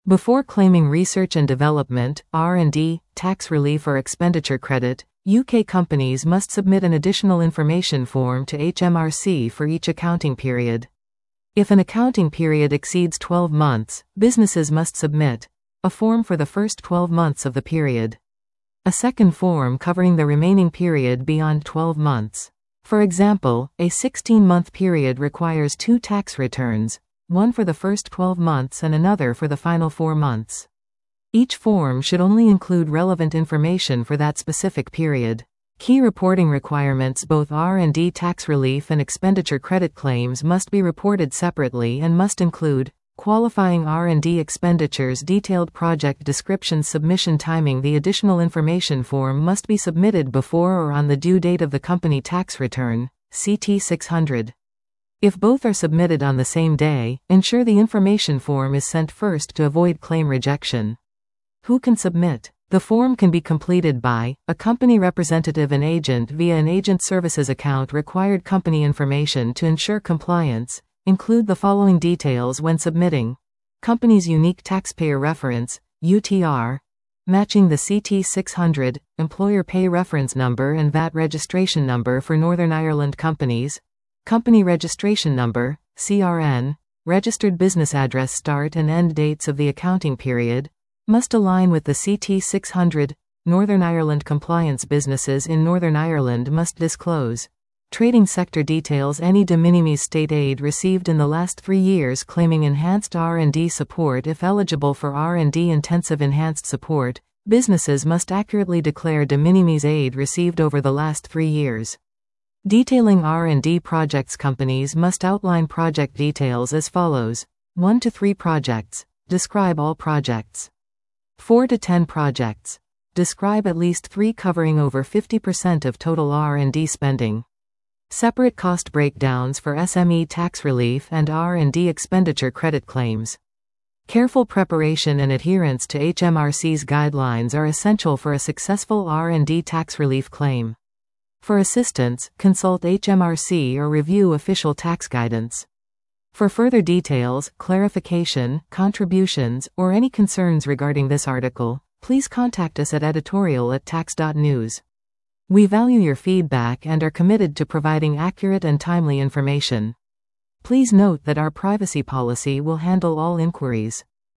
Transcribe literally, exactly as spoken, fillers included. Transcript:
Before claiming research and development, R and D, tax relief or expenditure credit, U K companies must submit an additional information form to H M R C for each accounting period. If an accounting period exceeds twelve months, businesses must submit a form for the first twelve months of the period, a second form covering the remaining period beyond twelve months. For example, a sixteen-month period requires two tax returns, one for the first twelve months and another for the final four months. Each form should only include relevant information for that specific period. Key reporting requirements: both R and D tax relief and expenditure credit claims must be reported separately and must include qualifying R and D expenditures, detailed project descriptions, submission timing. The additional information form must be submitted before or on the due date of the company tax return, C T six hundred. If both are submitted on the same day, ensure the information form is sent first to avoid claim rejection. Who can submit? The form can be completed by a company representative and agent via an agent services account. Required company information to ensure compliance include the following details when submitting: company's unique taxpayer reference, U T R, matching the C T six hundred, employer pay reference number and V A T registration number for Northern Ireland companies, company registration number, C R N, registered business address. Start and end dates of the accounting period must align with the C T six hundred. Northern Ireland compliance: businesses in Northern Ireland must disclose trading sector details, any de minimis state aid received in the last three years, claiming enhanced R and D support if eligible for R and D intensive enhanced support. Businesses must accurately declare de minimis aid received over the last three years. Detailing R and D projects: companies must outline project details as follows: one to three projects. Describe all projects. four to ten projects. Describe at least three covering over fifty percent of total R and D spending. Separate cost breakdowns for S M E tax relief and R and D expenditure credit claims. Careful preparation and adherence to H M R C's guidelines are essential for a successful R and D tax relief claim. For assistance, consult H M R C or review official tax guidance. For further details, clarification, contributions, or any concerns regarding this article, please contact us at editorial at tax dot news. We value your feedback and are committed to providing accurate and timely information. Please note that our privacy policy will handle all inquiries.